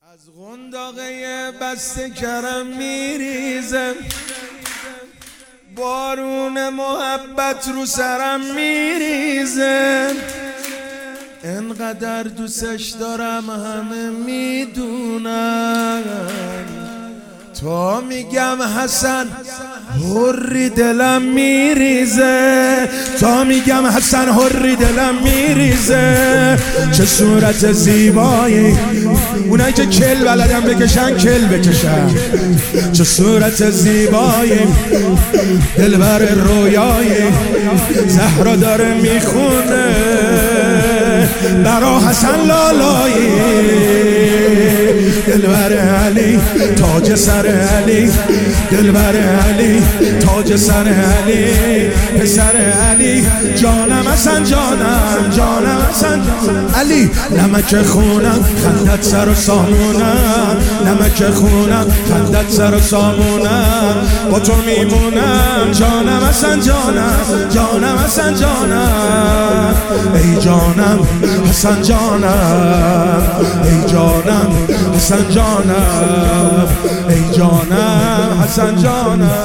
از قنداقه بسته کرم میریزم، بارون محبت رو سرم میریزه. انقدر دوستش دارم همه میدونن، تا میگم حسن حری دلم میریزه، تا میگم حسن حری دلم میریزه. چه صورت زیبایی، اونایی که کل بلدن بکشن کل بکشن. چه صورت زیبایی، دلبر رویایی، زهرا داره میخونه برا حسن لالایی. دلبر علی تاج سر علی، دلبر علی تاج سر علی، پسر علی جانم حسن جانم، جانم حسن علی. نمک خونم خندت سر و سامونم، نمک خونم خندت سر و سامونم. با تو میمونم جانم حسن جانم، جانم حسن جانم. ای جانم حسن جانم، ای جانم حسن جانم، ای جانم حسن جانم.